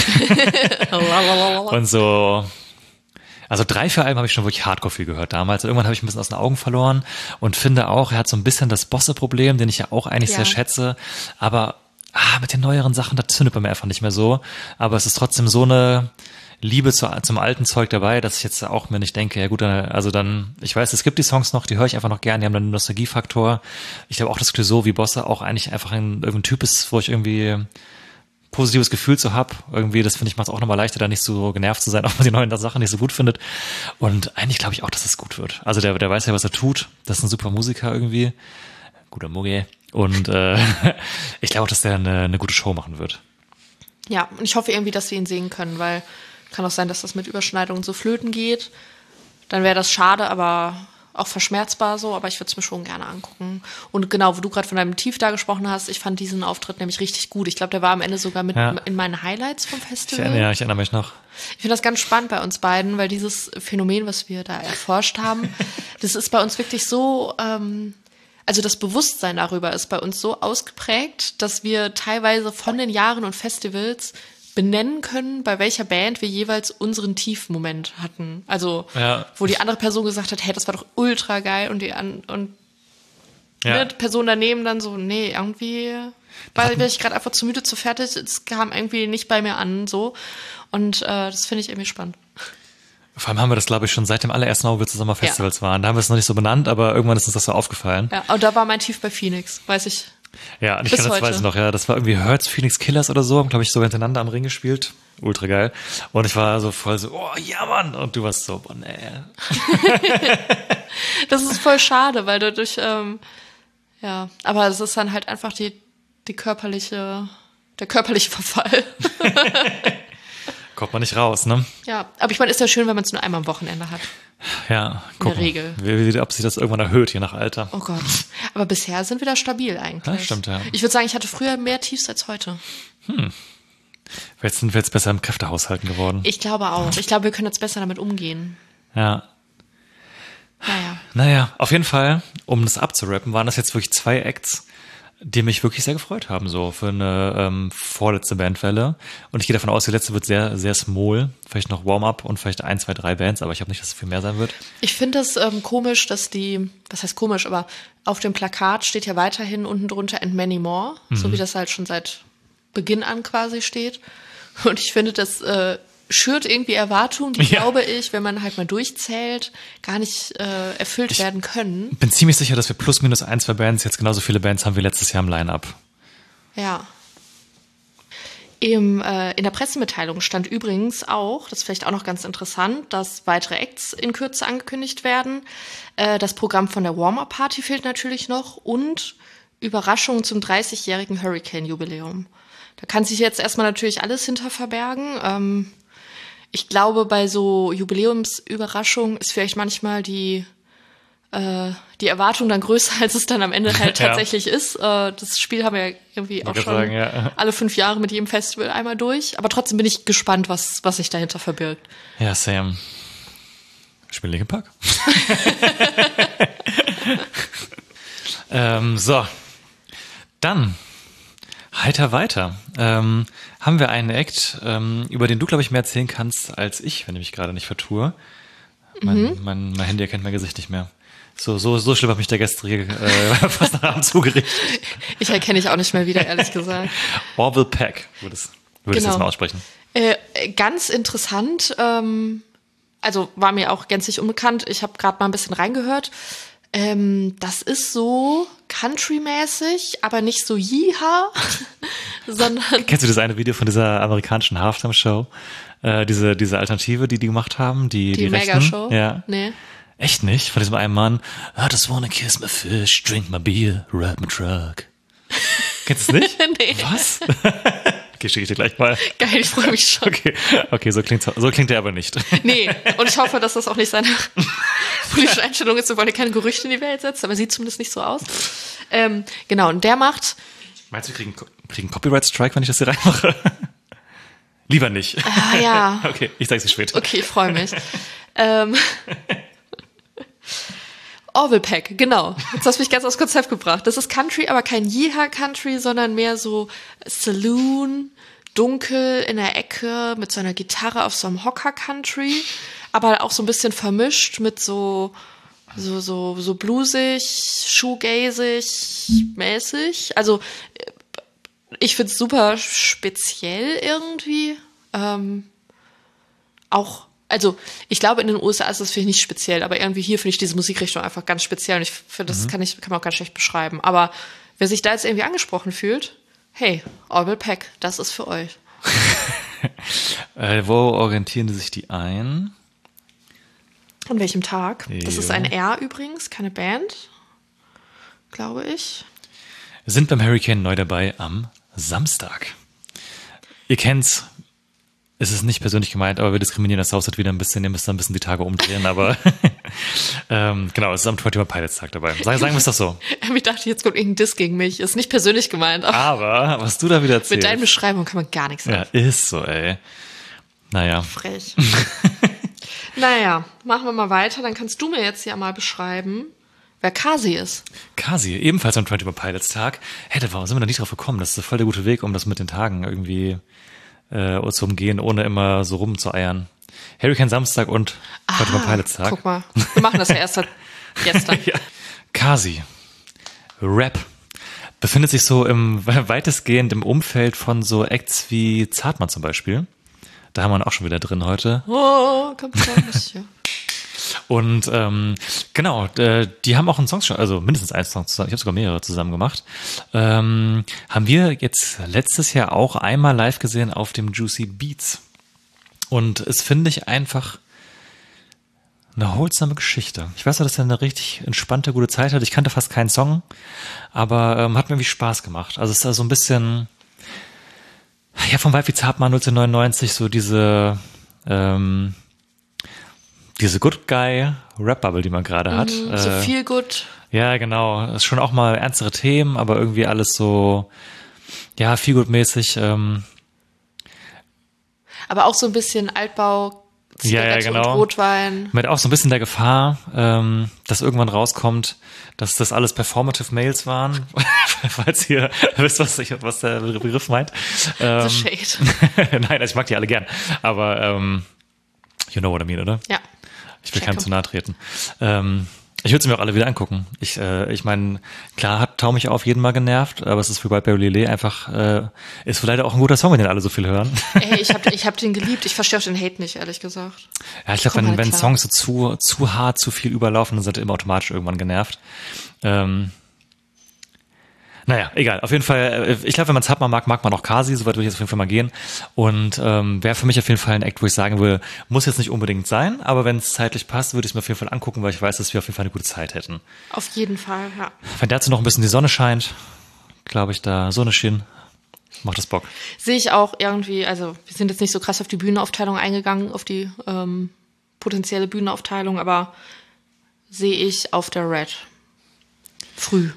Und so, also drei, vier Alben habe ich schon wirklich hardcore viel gehört damals. Irgendwann habe ich ein bisschen aus den Augen verloren und finde auch, er hat so ein bisschen das Bosse-Problem, den ich ja auch eigentlich Ja. sehr schätze. Aber ah, mit den neueren Sachen, da zündet bei mir einfach nicht mehr so. Aber es ist trotzdem so eine Liebe zu, zum alten Zeug dabei, dass ich jetzt auch mir nicht denke, ja gut, dann, also dann, ich weiß, es gibt die Songs noch, die höre ich einfach noch gern, die haben dann einen Nostalgiefaktor. Ich glaube auch, dass Clüso wie Bosse auch eigentlich einfach ein irgendein Typ ist, wo ich irgendwie positives Gefühl zu hab. Irgendwie, das finde ich, macht es auch nochmal leichter, da nicht so genervt zu sein, auch wenn man die neuen Sachen nicht so gut findet. Und eigentlich glaube ich auch, dass es gut wird. Also der, der weiß ja, was er tut. Das ist ein super Musiker irgendwie. Guter Mugi. Und äh, ich glaube auch, dass der eine, eine gute Show machen wird. Ja, und ich hoffe irgendwie, dass wir ihn sehen können, weil kann auch sein, dass das mit Überschneidungen so flöten geht. Dann wäre das schade, aber auch verschmerzbar so, aber ich würde es mir schon gerne angucken. Und genau, wo du gerade von deinem Tief da gesprochen hast, ich fand diesen Auftritt nämlich richtig gut. Ich glaube, der war am Ende sogar mit Ja. in meinen Highlights vom Ich Festival. erinnere, ja, ich erinnere mich noch. Ich finde das ganz spannend bei uns beiden, weil dieses Phänomen, was wir da erforscht haben, das ist bei uns wirklich so, ähm, also das Bewusstsein darüber ist bei uns so ausgeprägt, dass wir teilweise von den Jahren und Festivals benennen können, bei welcher Band wir jeweils unseren Tiefmoment hatten. Also, Ja. wo die andere Person gesagt hat, hey, das war doch ultra geil und die an, und Ja. ne, die Person daneben dann so, nee, irgendwie, weil wäre ich gerade einfach zu müde, zu fertig, es kam irgendwie nicht bei mir an, so. Und äh, das finde ich irgendwie spannend. Vor allem haben wir das, glaube ich, schon seit dem allerersten Mal, wo wir zusammen auf Festivals waren. Da haben wir es noch nicht so benannt, aber irgendwann ist uns das so aufgefallen. Ja, und da war mein Tief bei Phoenix, weiß ich. Ja, und ich Bis kann das heute. weiß ich noch, ja, das war irgendwie Hurts Phoenix Killers oder so, haben, glaube ich, so hintereinander am Ring gespielt. Ultra geil. Und ich war so voll so, oh ja, Mann. Und du warst so, boah, nee. Das ist voll schade, weil dadurch, ähm, ja, aber es ist dann halt einfach die, die körperliche, der körperliche Verfall. Kommt man nicht raus, ne? Ja, aber ich meine, ist ja schön, wenn man es nur einmal am Wochenende hat. Ja, gucken. Regel. Wie, wie, ob sich das irgendwann erhöht, je nach Alter. Oh Gott. Aber bisher sind wir da stabil eigentlich. Ja, stimmt, ja. Ich würde sagen, ich hatte früher mehr Tiefs als heute. Vielleicht sind wir jetzt besser im Kräftehaushalten geworden. Ich glaube auch. Ich glaube, wir können jetzt besser damit umgehen. Ja. Naja. Naja, auf jeden Fall, um das abzurappen, waren das jetzt wirklich zwei Acts, die mich wirklich sehr gefreut haben, so für eine ähm, vorletzte Bandwelle. Und ich gehe davon aus, die letzte wird sehr, sehr small. Vielleicht noch Warm-Up und vielleicht ein, zwei, drei Bands, aber ich habe nicht, dass es viel mehr sein wird. Ich finde es ähm, komisch, dass die, was heißt komisch, aber auf dem Plakat steht ja weiterhin unten drunter and many more, Mhm. so wie das halt schon seit Beginn an quasi steht. Und ich finde, das äh, schürt irgendwie Erwartungen, die, Ja. glaube ich, wenn man halt mal durchzählt, gar nicht äh, erfüllt Ich- werden können. Bin ziemlich sicher, dass wir plus minus ein, zwei Bands jetzt genauso viele Bands haben wie letztes Jahr im Line-Up. Ja. Im, äh, in der Pressemitteilung stand übrigens auch, das ist vielleicht auch noch ganz interessant, dass weitere Acts in Kürze angekündigt werden. Äh, das Programm von der Warm-Up-Party fehlt natürlich noch und Überraschungen zum dreißigjährigen Hurricane-Jubiläum. da kann sich jetzt erstmal natürlich alles hinter verbergen. Ähm, ich glaube, bei so Jubiläumsüberraschungen ist vielleicht manchmal die äh, die Erwartung dann größer, als es dann am Ende halt tatsächlich ja. ist. Äh, das Spiel haben wir irgendwie auch schon sagen, ja. alle fünf Jahre mit jedem Festival einmal durch. Aber trotzdem bin ich gespannt, was, was sich dahinter verbirgt. Ja, Sam. Spiel Linkin Park. ähm, so. Dann heiter weiter. Ähm, haben wir einen Act, ähm, über den du, glaube ich, mehr erzählen kannst als ich, wenn ich mich gerade nicht vertue. Mein, mhm. mein, mein Handy erkennt mein Gesicht nicht mehr. So, so, so schlimm hat mich der gestrige äh, fast nach Abend zugerichtet. Ich erkenne ich auch nicht mehr wieder, ehrlich gesagt. Orville Peck, würde es, würde genau. ich jetzt mal aussprechen. Äh, ganz interessant, ähm, also war mir auch gänzlich unbekannt. Ich habe gerade mal ein bisschen reingehört. Ähm, das ist so Country-mäßig, aber nicht so Yeehaw, sondern... Kennst du das eine Video von dieser amerikanischen Halftime-Show? Äh, diese, diese Alternative, die die gemacht haben? Die, die, die Mega-Show? Ja. Nee. Echt nicht? Von diesem einen Mann. I just wanna kiss my fish, drink my beer, ride my truck. Kennst du es nicht? Nee. Was? Okay, schicke ich dir gleich mal. Geil, ich freue mich schon. Okay, okay, so klingt so klingt er aber nicht. Nee, und ich hoffe, dass das auch nicht seine politische Einstellung ist. Wir wollen ja keine Gerüchte in die Welt setzen, aber sieht zumindest nicht so aus. Ähm, genau, und der macht... Meinst du, wir kriegen, kriegen Copyright-Strike, wenn ich das hier reinmache? Lieber nicht. Ah, ja. Okay, ich zeig's dir später. Okay, ich freue mich. ähm... Orville Peck, genau. Jetzt hast du mich ganz aufs Konzept gebracht. Das ist Country, aber kein Yeehaw-Country, sondern mehr so Saloon, dunkel in der Ecke mit so einer Gitarre auf so einem Hocker-Country, aber auch so ein bisschen vermischt mit so so so so bluesig, shoegazig mäßig. Also ich find's super speziell irgendwie. Ähm, auch Also, ich glaube, in den U S A ist das vielleicht nicht speziell, aber irgendwie hier finde ich diese Musikrichtung einfach ganz speziell und ich finde, das mhm. kann, ich, kann man auch ganz schlecht beschreiben. Aber wer sich da jetzt irgendwie angesprochen fühlt, hey, Orville Peck, das ist für euch. äh, wo orientieren sich die ein? An welchem Tag? Jo. Das ist ein R übrigens, keine Band, glaube ich. Wir sind beim Hurricane neu dabei am Samstag. Ihr kennt's. Es ist nicht persönlich gemeint, aber wir diskriminieren das Southside wieder ein bisschen. Ihr müsst da ein bisschen die Tage umdrehen, aber ähm, genau, es ist am einundzwanzigsten Pilots Tag dabei. Sagen, sagen wir es doch so. Ich dachte, jetzt kommt irgendein Diss gegen mich. Ist nicht persönlich gemeint. Aber, aber was du da wieder erzählst. Mit deinen Beschreibungen kann man gar nichts sagen. Ja, ist so, ey. Naja. Frech. Naja, machen wir mal weiter. Dann kannst du mir jetzt ja mal beschreiben, wer Kasi ist. Kasi, ebenfalls am einundzwanzigsten Pilots Tag. Hey, da sind wir noch nicht drauf gekommen. Das ist voll der gute Weg, um das mit den Tagen irgendwie Äh, zu umgehen, ohne immer so rumzueiern. Hurricane Samstag und einundzwanzigsten Pilots Tag. Guck mal, wir machen das ja erst seit gestern. Ja. Kasi, Rap, befindet sich so im weitestgehend im Umfeld von so Acts wie Zartmann zum Beispiel. Da haben wir ihn auch schon wieder drin heute. Oh, kommt raus, ja. Und ähm, genau, äh, die haben auch einen Song schon, also mindestens einen Song zusammen, ich habe sogar mehrere zusammen gemacht. Ähm, haben wir jetzt letztes Jahr auch einmal live gesehen auf dem Juicy Beats. Und es finde ich einfach eine holsame Geschichte. Ich weiß noch, dass er eine richtig entspannte, gute Zeit hat. Ich kannte fast keinen Song, aber ähm, hat mir irgendwie Spaß gemacht. Also es ist da so ein bisschen, ja, vom Vibe wie Zartmann neunzehnhundertneunundneunzig, so diese ähm, diese Good Guy Rap Bubble, die man gerade hat. Mhm, so äh, viel gut. Ja, genau. Das ist schon auch mal ernstere Themen, aber irgendwie alles so, ja, viel gut mäßig. Ähm. Aber auch so ein bisschen Altbau, Zigarette ja, ja, genau. und Rotwein. Mit auch so ein bisschen der Gefahr, ähm, dass irgendwann rauskommt, dass das alles Performative Mails waren. Falls ihr wisst, was, ich, was der Begriff meint. Ähm, The Shade. Nein, also ich mag die alle gern. Aber ähm, you know what I mean, oder? Ja. Ich will keinem zu nahe treten. Ähm, ich würde es mir auch alle wieder angucken. Ich, äh, ich meine, klar hat Tau mich auf jeden Mal genervt, aber es ist für White Berry Lillet einfach, äh, ist leider auch ein guter Song, wenn den alle so viel hören. Ey, ich hab, ich hab den geliebt. Ich verstehe auch den Hate nicht, ehrlich gesagt. Ja, ich glaube, wenn, wenn Songs so zu, zu hart, zu viel überlaufen, dann sind die immer automatisch irgendwann genervt. Ähm, Naja, egal. Auf jeden Fall, ich glaube, wenn man Zartmann mag, mag man auch Kasi. Soweit würde ich jetzt auf jeden Fall mal gehen. Und ähm, wäre für mich auf jeden Fall ein Act, wo ich sagen würde, muss jetzt nicht unbedingt sein, aber wenn es zeitlich passt, würde ich es mir auf jeden Fall angucken, weil ich weiß, dass wir auf jeden Fall eine gute Zeit hätten. Auf jeden Fall, ja. Wenn dazu noch ein bisschen die Sonne scheint, glaube ich, da Sonne schien, Macht das Bock. Sehe ich auch irgendwie, also wir sind jetzt nicht so krass auf die Bühnenaufteilung eingegangen, auf die ähm, potenzielle Bühnenaufteilung, aber sehe ich auf der Red. Früh.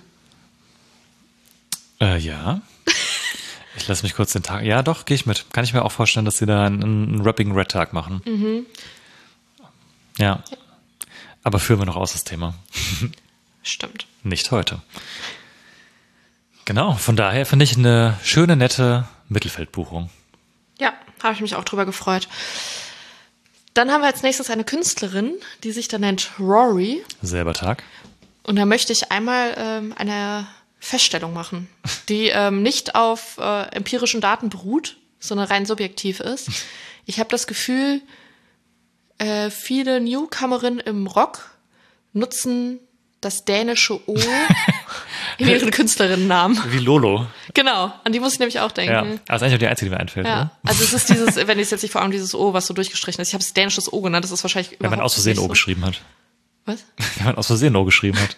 Äh, ja. Ich lasse mich kurz den Tag. Ja, doch, gehe ich mit. Kann ich mir auch vorstellen, dass sie da einen, einen Rapping Red Tag machen. Mhm. Ja. Aber führen wir noch aus das Thema. Stimmt. Nicht heute. Genau, von daher finde ich eine schöne, nette Mittelfeldbuchung. Ja, habe ich mich auch drüber gefreut. Dann haben wir als nächstes eine Künstlerin, die sich da nennt Rory. Selber Tag. Und da möchte ich einmal ähm, eine Feststellung machen, die ähm, nicht auf äh, empirischen Daten beruht, sondern rein subjektiv ist. Ich habe das Gefühl, äh, viele Newcomerinnen im Rock nutzen das dänische O in ihren Künstlerinnennamen. Wie Lolo. Genau, an die muss ich nämlich auch denken. Ja, aber das ist eigentlich auch die einzige, die mir einfällt. Ja, Oder? also es ist dieses, wenn ich es jetzt nicht vor allem dieses O, was so durchgestrichen ist. Ich habe es dänisches O genannt, das ist wahrscheinlich Wenn man überhaupt aus Versehen nicht O so. geschrieben hat. Was? Wenn man aus Versehen O geschrieben hat.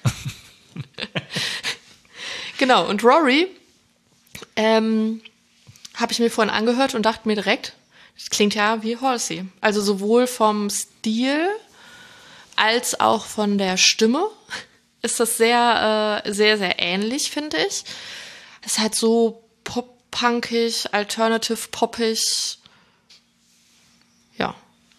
Genau, und Rory ähm, habe ich mir vorhin angehört und dachte mir direkt, das klingt ja wie Halsey. Also sowohl vom Stil als auch von der Stimme ist das sehr, äh, sehr, sehr ähnlich, finde ich. Es ist halt so pop-punkig, alternative-poppig. Ja.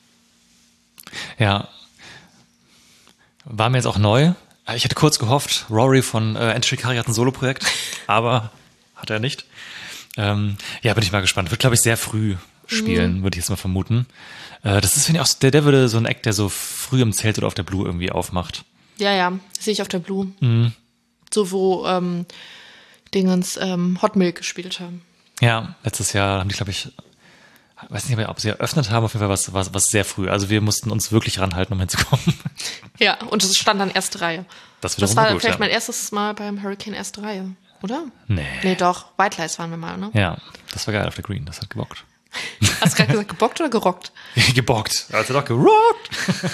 Ja. War mir jetzt auch neu. Ich hätte kurz gehofft, Rory von äh, Ent Shikari hat ein Solo-Projekt, aber hat er nicht. Ähm, ja, bin ich mal gespannt. Wird, glaube ich, sehr früh spielen, mhm. würde ich jetzt mal vermuten. Äh, das ist, finde ich, auch, der, der würde so ein Act, der so früh im Zelt oder auf der Blue irgendwie aufmacht. Ja, ja, sehe ich auf der Blue. Mhm. So, wo ähm, Dingens ähm, Hot Milk gespielt haben. Ja, letztes Jahr haben die, glaube ich, weiß nicht, ob sie eröffnet haben, auf jeden Fall was, was, was sehr früh. Also wir mussten uns wirklich ranhalten, um hinzukommen. Ja, und es stand dann erste Reihe. Das, das war gut, vielleicht ja. mein erstes Mal beim Hurricane erste Reihe, oder? Nee. Nee, doch. White Lies waren wir mal, ne? Ja, das war geil auf der Green, das hat gebockt. Hast du gerade gesagt, gebockt oder gerockt? Gebockt. Also doch gerockt.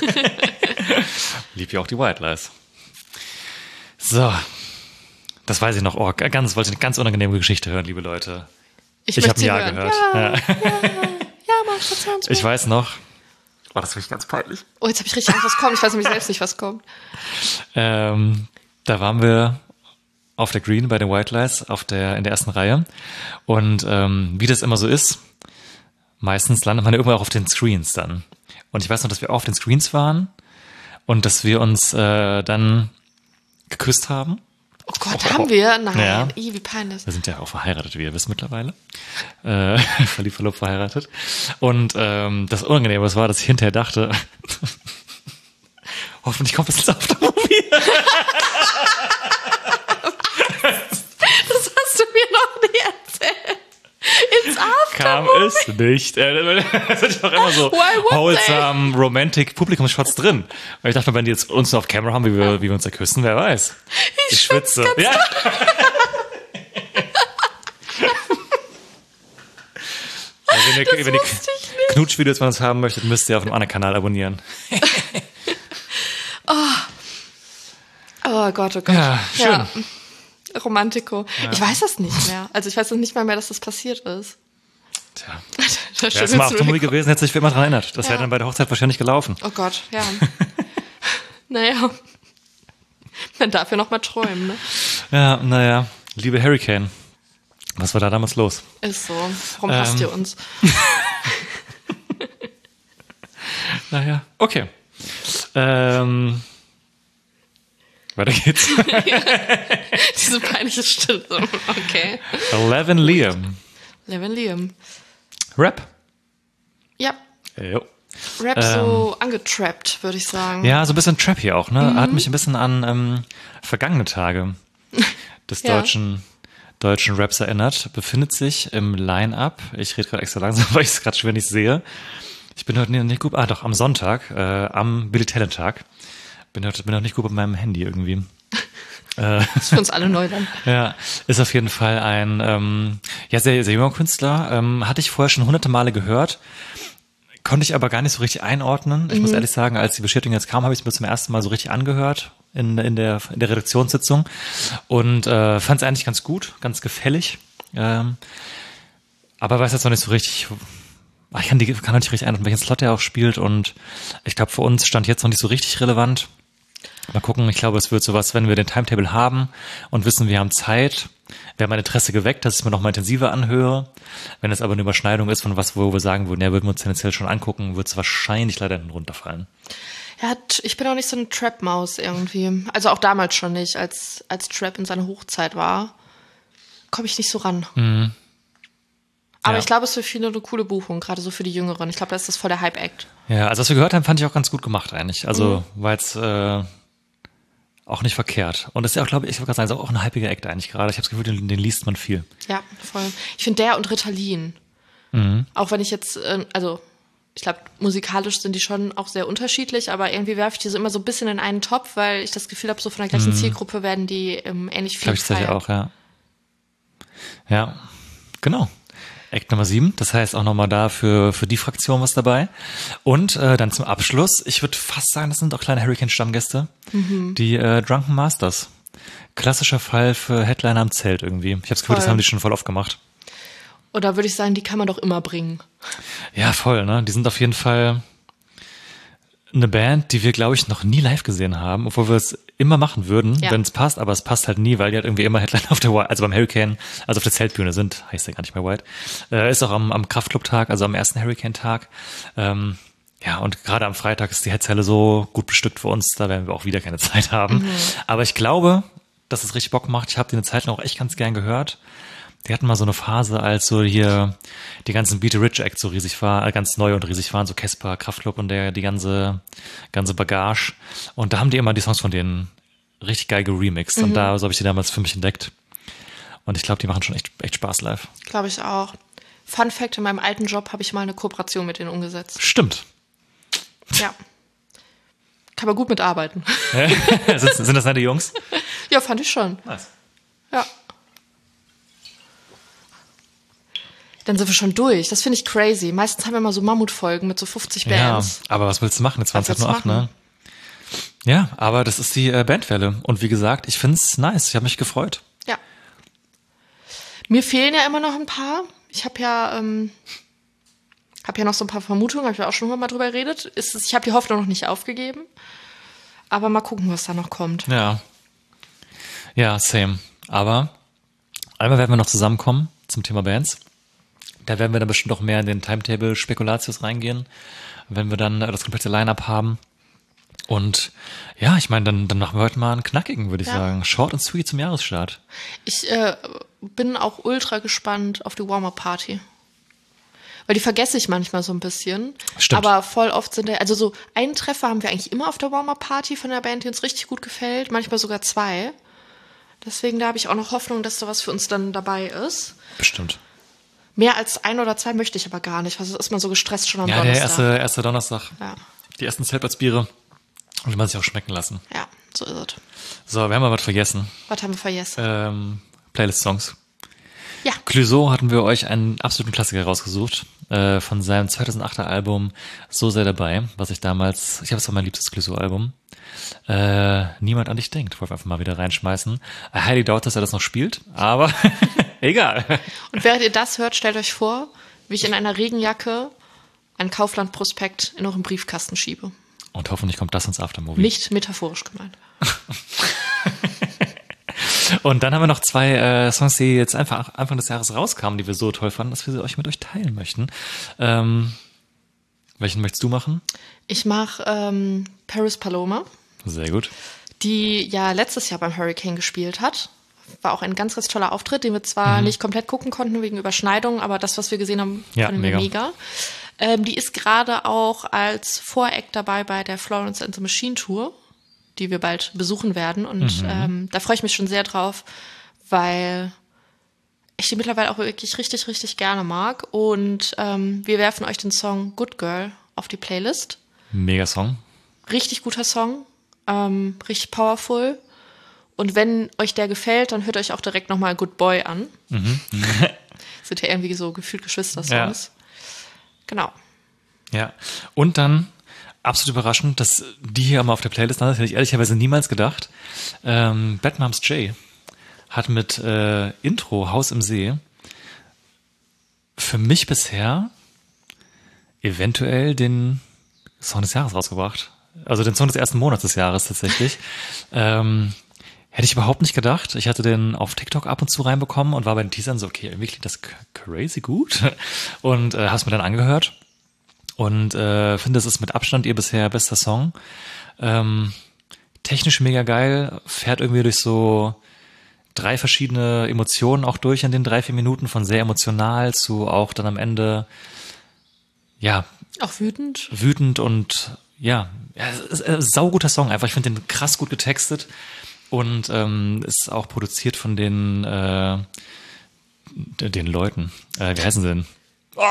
Lieb ja auch die White Lies. So. Das weiß ich noch. Oh, ganz, wollte eine ganz unangenehme Geschichte hören, liebe Leute. Ich, ich habe ein Ja hören. gehört. Ja, ja. ja, ja Mann, verzeih uns mal. Ich weiß noch. War das wirklich ganz peinlich? Oh, jetzt habe ich richtig Angst, was kommt. Ich weiß nämlich selbst nicht, was kommt. Ähm, da waren wir auf der Green bei den White Lies auf der, in der ersten Reihe. Und ähm, wie das immer so ist, meistens landet man ja irgendwo auch auf den Screens dann. Und ich weiß noch, dass wir auch auf den Screens waren und dass wir uns äh, dann geküsst haben. Oh Gott, oh, haben wir? Nein, ja. Ih, wie peinlich. Wir sind ja auch verheiratet, wie ihr wisst mittlerweile. Äh, verliebt, verlobt, verheiratet. Und ähm, das Unangenehme war, dass ich hinterher dachte, hoffentlich kommt das ins Aftermovie. Das hast du mir noch nie erzählt. Ins Kam Aftermovie. es nicht. Äh, Es sind doch immer so wholesome, romantic Publikumsshots drin. Weil ich dachte, wenn die jetzt uns nur auf Camera haben, wie wir, wie wir uns da küssen, wer weiß. Ich, Ich schwitze. Ja. Also wenn ihr, wenn ihr Knutschvideos von uns haben möchtet, müsst ihr auf dem anderen Kanal abonnieren. Oh, oh Gott, oh Gott. Ja, schön. Ja. Romantiko. Ja. Ich weiß das nicht mehr. Also ich weiß nicht mal mehr, dass das passiert ist. Tja. Das Wäre es mal Aftermovie gewesen, hätte sich immer dran erinnert. Das ja. wäre dann bei der Hochzeit wahrscheinlich gelaufen. Oh Gott, ja. Naja. Man darf ja noch mal träumen, ne? Ja, naja. Liebe Hurricane, was war da damals los? Ist so. Warum hasst ähm. ihr uns? Naja, okay. Ähm... Weiter geht's. Diese peinliche Stille. Okay. Levin Liam. Levin Liam. Rap? Ja. Jo. Rap ähm, so angetrappt, würde ich sagen. Ja, so ein bisschen Trap hier auch, ne? Mhm. Hat mich ein bisschen an ähm, vergangene Tage des ja. deutschen, deutschen Raps erinnert. Befindet sich im Line-Up. Ich rede gerade extra langsam, weil ich es gerade schon nicht sehe. Ich bin heute nicht gut. Ah, doch, am Sonntag, äh, am Billy Talent Tag. Bin heute bin noch nicht gut bei meinem Handy irgendwie. Das ist für uns alle neu dann. Ja, ist auf jeden Fall ein ähm, ja sehr, sehr junger Künstler. Ähm, hatte ich vorher schon hunderte Male gehört, konnte ich aber gar nicht so richtig einordnen. Ich mhm. muss ehrlich sagen, als die Bestätigung jetzt kam, habe ich es mir zum ersten Mal so richtig angehört in, in, der, in der Redaktionssitzung und äh, fand es eigentlich ganz gut, ganz gefällig. Ähm, aber weiß jetzt noch nicht so richtig, ich kann, die, kann noch nicht richtig einordnen, welchen Slot er auch spielt und ich glaube, für uns stand jetzt noch nicht so richtig relevant. Mal gucken, ich glaube, es wird sowas, wenn wir den Timetable haben und wissen, wir haben Zeit, wäre mein Interesse geweckt, dass ich es mir noch mal intensiver anhöre. Wenn es aber eine Überschneidung ist von was, wo wir sagen würden, ja, würden wir uns tendenziell schon angucken, wird es wahrscheinlich leider hinten runterfallen. Ja, ich bin auch nicht so eine Trap-Maus irgendwie. Also auch damals schon nicht, als, als Trap in seiner Hochzeit war, komme ich nicht so ran. Mhm. Aber Ja. ich glaube, es ist für viele eine coole Buchung, gerade so für die Jüngeren. Ich glaube, das ist voll der Hype-Act. Ja, also was wir gehört haben, fand ich auch ganz gut gemacht eigentlich. Also mhm. war jetzt äh, auch nicht verkehrt. Und das ist ja auch, glaube ich, ich wollte gerade sagen, ist auch ein hypiger Act eigentlich gerade. Ich habe das Gefühl, den, den liest man viel. Ja, voll. Ich finde der und Ritalin. Mhm. Auch wenn ich jetzt, äh, also ich glaube, musikalisch sind die schon auch sehr unterschiedlich, aber irgendwie werfe ich die so immer so ein bisschen in einen Topf, weil ich das Gefühl habe, so von der gleichen Mhm. Zielgruppe werden die ähm, ähnlich viel Glaube ich tatsächlich gefeiert. auch, ja. Ja, genau. Act Nummer sieben, das heißt auch nochmal da für, für die Fraktion was dabei. Und äh, dann zum Abschluss, ich würde fast sagen, das sind auch kleine Hurricane-Stammgäste, Mhm. die äh, Drunken Masters. Klassischer Fall für Headliner am Zelt irgendwie. Ich habe das Gefühl, das Voll. haben die schon voll oft gemacht. Oder würde ich sagen, die kann man doch immer bringen. Ja, voll, ne? Die sind auf jeden Fall eine Band, die wir, glaube ich, noch nie live gesehen haben, obwohl wir es immer machen würden, Ja. wenn es passt, aber es passt halt nie, weil die halt irgendwie immer Headliner auf der White, also beim Hurricane, also auf der Zeltbühne sind, heißt ja gar nicht mehr White. Äh, ist auch am, am Kraftclub-Tag, also am ersten Hurricane-Tag. Ähm, ja, und gerade am Freitag ist die Headzelle so gut bestückt für uns, da werden wir auch wieder keine Zeit haben. Mhm. Aber ich glaube, dass es richtig Bock macht. Ich habe die eine Zeit lang auch echt ganz gern gehört. Die hatten mal so eine Phase, als so hier die ganzen Beat the Rich Acts so riesig war, äh, ganz neu und riesig waren, so Casper, Kraftklub und der, die ganze, ganze Bagage. Und da haben die immer die Songs von denen richtig geil geremixed. Mhm. Und da, so habe ich die damals für mich entdeckt. Und ich glaube, die machen schon echt, echt Spaß live. Glaube ich auch. Fun Fact, in meinem alten Job habe ich mal eine Kooperation mit denen umgesetzt. Stimmt. Ja. Kann man gut mitarbeiten. sind, sind das nette Jungs? Ja, fand ich schon. Nice. Ja. Dann sind wir schon durch. Das finde ich crazy. Meistens haben wir immer so Mammutfolgen mit so fünfzig Ja, Bands. aber was willst du machen? Jetzt waren es halt willst nur du acht, ne? Ja, aber das ist die äh, Bandwelle. Und wie gesagt, ich find's nice. Ich habe mich gefreut. Ja. Mir fehlen ja immer noch ein paar. Ich habe ja, ähm, habe ja noch so ein paar Vermutungen, habe ich ja auch schon mal drüber geredet. Ist es, ich habe die Hoffnung noch nicht aufgegeben. Aber mal gucken, was da noch kommt. Ja. Ja, same. Aber einmal werden wir noch zusammenkommen zum Thema Bands. Da werden wir dann bestimmt noch mehr in den Timetable-Spekulatius reingehen, wenn wir dann äh, das komplette Line-Up haben. Und ja, ich meine, dann, dann machen wir heute mal einen knackigen, würde ich Ja. sagen. Short and sweet zum Jahresstart. Ich äh, bin auch ultra gespannt auf die Warm-Up-Party. Weil die vergesse ich manchmal so ein bisschen. Stimmt. Aber voll oft sind der, also so einen Treffer haben wir eigentlich immer auf der Warm-Up-Party von der Band, die uns richtig gut gefällt. Manchmal sogar zwei. Deswegen, da habe ich auch noch Hoffnung, dass da was für uns dann dabei ist. Bestimmt. Mehr als ein oder zwei möchte ich aber gar nicht, weil sonst ist man so gestresst schon am Ja, der Donnerstag. erste, erste Donnerstag. Ja. Die ersten Zeltplatzbiere. Will man sich auch schmecken lassen. Ja, so ist es. So, wir haben aber was vergessen. Was haben wir vergessen? Ähm, Playlist-Songs. Ja. Clouseau hatten wir euch einen absoluten Klassiker rausgesucht. Äh, von seinem zweitausendachter Album So sehr dabei, was ich damals, ich habe es war mein liebstes Clouseau-Album. Äh, niemand an dich denkt, wollte einfach mal wieder reinschmeißen. I highly doubt, dass er das noch spielt, aber egal. Und während ihr das hört, stellt euch vor, wie ich in einer Regenjacke ein Kaufland-Prospekt in euren Briefkasten schiebe. Und hoffentlich kommt das ins Aftermovie. Nicht metaphorisch gemeint. Und dann haben wir noch zwei äh, Songs, die jetzt einfach Anfang des Jahres rauskamen, die wir so toll fanden, dass wir sie euch mit euch teilen möchten. Ähm, welchen möchtest du machen? Ich mache ähm, Paris Paloma, Sehr gut. die ja letztes Jahr beim Hurricane gespielt hat. War auch ein ganz, ganz toller Auftritt, den wir zwar Mhm. nicht komplett gucken konnten wegen Überschneidungen, aber das, was wir gesehen haben, Ja, fanden wir mega. mega. Ähm, die ist gerade auch als Voreact dabei bei der Florence and the Machine Tour, die wir bald besuchen werden. Und Mhm. ähm, da freue ich mich schon sehr drauf, weil ich die mittlerweile auch wirklich richtig, richtig gerne mag. Und ähm, wir werfen euch den Song Good Girl auf die Playlist. Mega Song. Richtig guter Song, ähm, richtig powerful. Und wenn euch der gefällt, dann hört euch auch direkt nochmal Good Boy an. Mhm. Das sind ja irgendwie so gefühlt Geschwister-Songs. Genau. Ja. Und dann, absolut überraschend, dass die hier mal auf der Playlist landen, das hätte ich ehrlicherweise niemals gedacht. Ähm, Bad Moms J hat mit äh, Intro Haus im See für mich bisher eventuell den Song des Jahres rausgebracht. Also den Song des ersten Monats des Jahres tatsächlich. ähm, hätte ich überhaupt nicht gedacht. Ich hatte den auf TikTok ab und zu reinbekommen und war bei den Teasern so, okay, irgendwie klingt das crazy gut. Und äh, habe es mir dann angehört. Und äh, finde, es ist mit Abstand ihr bisher bester Song. Ähm, technisch mega geil, fährt irgendwie durch so drei verschiedene Emotionen auch durch in den drei, vier Minuten, von sehr emotional zu auch dann am Ende, ja. Auch wütend. Wütend und ja, ja es ist ein sauguter Song einfach. Ich finde den krass gut getextet und ähm, ist auch produziert von den, äh, den Leuten. Äh, wie heißen sie denn? Oh!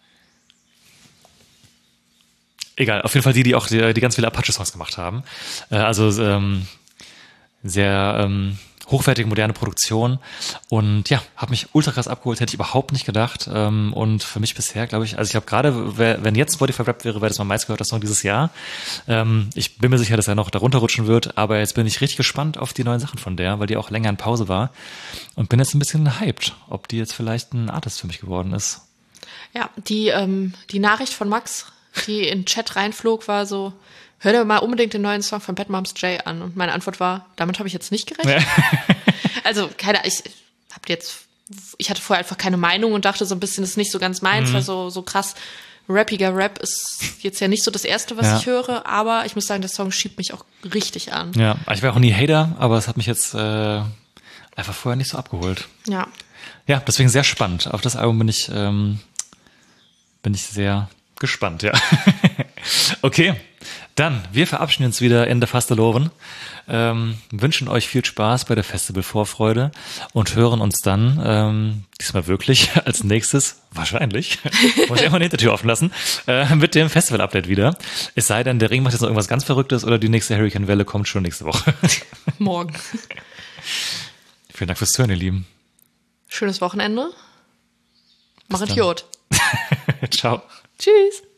Egal, auf jeden Fall die, die auch die, die ganz viele Apache-Songs gemacht haben. Äh, also ähm, sehr ähm, hochwertige, moderne Produktion. Und ja, habe mich ultra krass abgeholt, hätte ich überhaupt nicht gedacht. Ähm, und für mich bisher, glaube ich, also ich habe gerade, wenn jetzt Spotify Rap wäre, wäre das mein meistgehörter Song dieses Jahr. Ähm, ich bin mir sicher, dass er noch darunter rutschen wird, aber jetzt bin ich richtig gespannt auf die neuen Sachen von der, weil die auch länger in Pause war. Und bin jetzt ein bisschen hyped, ob die jetzt vielleicht ein Artist für mich geworden ist. Ja, die, ähm, die Nachricht von Max, die in den Chat reinflog, war so, hör dir mal unbedingt den neuen Song von Bad Moms J an. Und meine Antwort war, damit habe ich jetzt nicht gerechnet. Also, keine, ich hab jetzt, ich hatte vorher einfach keine Meinung und dachte so ein bisschen, das ist nicht so ganz meins, mhm. weil so, so krass rappiger Rap ist jetzt ja nicht so das Erste, was ja. ich höre, aber ich muss sagen, der Song schiebt mich auch richtig an. Ja, ich war auch nie Hater, aber es hat mich jetzt äh, einfach vorher nicht so abgeholt. Ja. Ja, deswegen sehr spannend. Auf das Album bin ich, ähm, bin ich sehr gespannt, ja. Okay, dann, wir verabschieden uns wieder in der Fasteloven, ähm, wünschen euch viel Spaß bei der Festival-Vorfreude und hören uns dann, ähm, diesmal wirklich, als nächstes, wahrscheinlich, muss ich einfach eine Hintertür offen lassen, äh, mit dem Festival-Update wieder. Es sei denn, der Ring macht jetzt noch irgendwas ganz Verrücktes oder die nächste Hurricane-Welle kommt schon nächste Woche. Morgen. Vielen Dank fürs Zuhören, ihr Lieben. Schönes Wochenende. Mach Idiot. Ciao. Tschüss.